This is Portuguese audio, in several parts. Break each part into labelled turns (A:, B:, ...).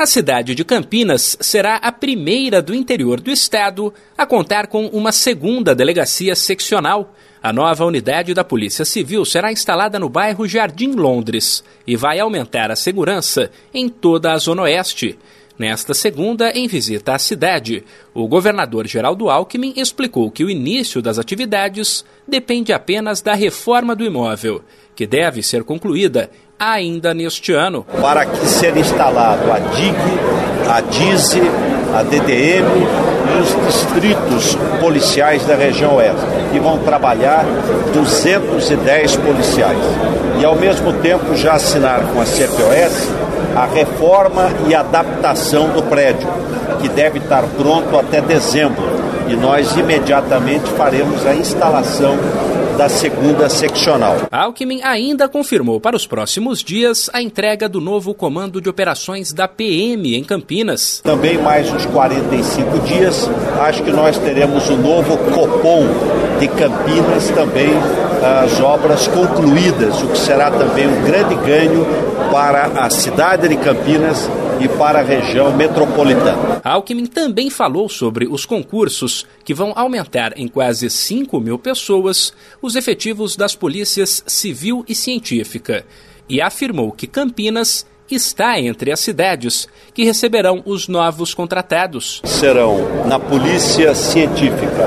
A: A cidade de Campinas será a primeira do interior do estado a contar com uma segunda delegacia seccional. A nova unidade da Polícia Civil será instalada no bairro Jardim Londres e vai aumentar a segurança em toda a Zona Oeste. Nesta segunda, em visita à cidade, o governador Geraldo Alckmin explicou que o início das atividades depende apenas da reforma do imóvel, que deve ser concluída ainda neste ano.
B: Para que seja instalado a DIG, a DISE, a DDM e os distritos policiais da região oeste, que vão trabalhar 210 policiais. E, ao mesmo tempo, já assinar com a CPOS a reforma e adaptação do prédio, que deve estar pronto até dezembro. E nós imediatamente faremos a instalação da segunda seccional.
A: Alckmin ainda confirmou para os próximos dias a entrega do novo comando de operações da PM em Campinas.
B: Também mais uns 45 dias, acho que nós teremos o novo Copom de Campinas, também as obras concluídas, o que será também um grande ganho para a cidade de Campinas e para a região metropolitana.
A: Alckmin também falou sobre os concursos que vão aumentar em quase 5.000 pessoas os efetivos das polícias civil e científica e afirmou que Campinas está entre as cidades que receberão os novos contratados.
B: Serão, na Polícia Científica,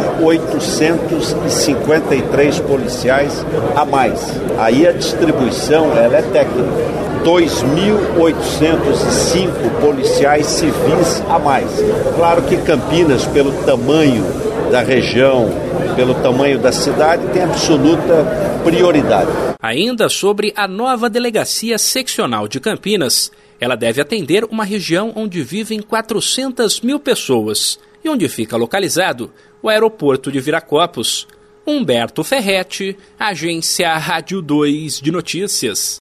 B: 1.853 policiais a mais. Aí a distribuição ela é técnica. 2.805 policiais civis a mais. Claro que Campinas, pelo tamanho da região, pelo tamanho da cidade, tem absoluta prioridade.
A: Ainda sobre a nova delegacia seccional de Campinas, ela deve atender uma região onde vivem 400.000 pessoas e onde fica localizado o aeroporto de Viracopos. Humberto Ferretti, Agência Rádio 2 de Notícias.